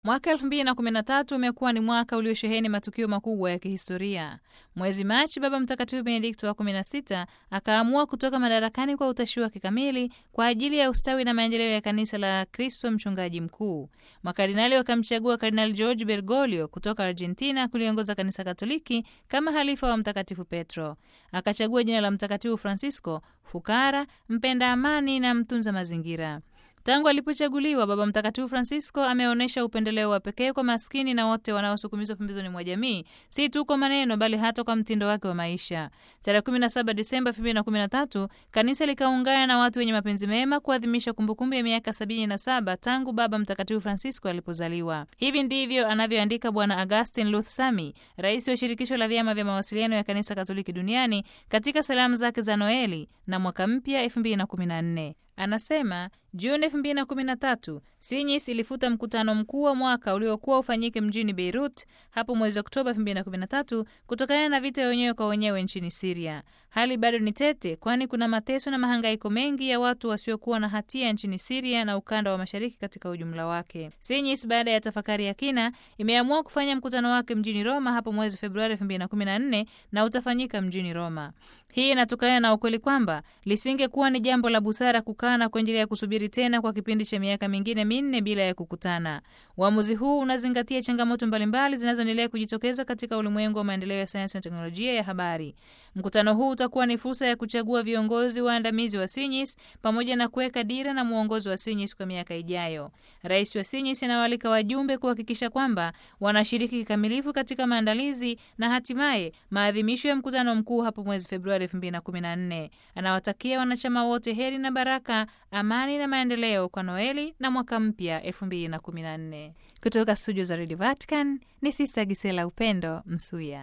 Mwaka 2013 umekuwa ni mwaka uliosheheni matukio makubwa ya kihistoria. Mwezi Machi, Baba Mtakatifu Benedikto wa 16 akaamua kutoka madarakani kwa utashi wake kamili kwa ajili ya ustawi na maendeleo ya kanisa la Kristo Mchungaji Mkuu. Makardinali wakamchagua Kardinali Jorge Bergoglio kutoka Argentina kuliongoza kanisa Katoliki kama halifa wa Mtakatifu Petro. Akachagua jina la Mtakatifu Francisco, fukara, mpenda amani na mtunza mazingira. Tangu alipochaguliwa, Baba Mtakatifu Francisco ameonyesha upendeleo wa pekee kwa maskini na wote wanaosukumizwa pembezoni mwa jamii, si tu kwa maneno bali hata kwa mtindo wake wa maisha. Tarehe 17 Disemba 2013, kanisa likaungana na watu wenye mapenzi mema kuadhimisha kumbukumbu ya miaka 77 tangu Baba Mtakatifu Francisco alipozaliwa. Hivi ndivyo anavyoandika Bwana Augustin Luth Sami, rais wa shirikisho la vyama vya mawasiliano ya kanisa Katoliki duniani, katika salamu zake za Noeli na mwaka mpya 2014. Anasema, Juni 2013, Sinyis ilifuta mkutano mkuu wa mwaka uliokuwa ufanyike mjini Beirut hapo mwezi Oktoba 2013 kutokana na vita ya wenyewe kwa wenyewe nchini Syria. Hali bado ni tete, kwani kuna mateso na mahangaiko mengi ya watu wasiokuwa na hatia nchini Syria na ukanda wa Mashariki katika ujumla wake. Sinyis, baada ya tafakari ya kina, imeamua kufanya mkutano wake mjini Roma hapo mwezi Februari 2014 na utafanyika mjini Roma. Hii inatokana na ukweli kwamba lisingekuwa ni jambo la busara kukaa na kuendelea kusubiri tena kwa kipindi cha miaka mingine 4 bila ya kukutana. Uamuzi huu unazingatia changamoto mbalimbali zinazoendelea kujitokeza katika ulimwengu wa maendeleo ya sayansi na teknolojia ya habari. Mkutano huu utakuwa ni fursa ya kuchagua viongozi waandamizi wa Sinyis pamoja na kuweka dira na muongozo wa Sinyis kwa miaka ijayo. Rais wa Sinyis anawaalika wajumbe kuhakikisha kwamba wanashiriki kikamilifu katika maandalizi na hatimaye maadhimisho ya mkutano mkuu hapo mwezi Februari 2014. Anawatakia wanachama wote heri na baraka, amani na maendeleo kwa Noeli na mwaka mpya 2014. Kutoka studio za Radio Vatican ni Sista Gisela Upendo Msuya.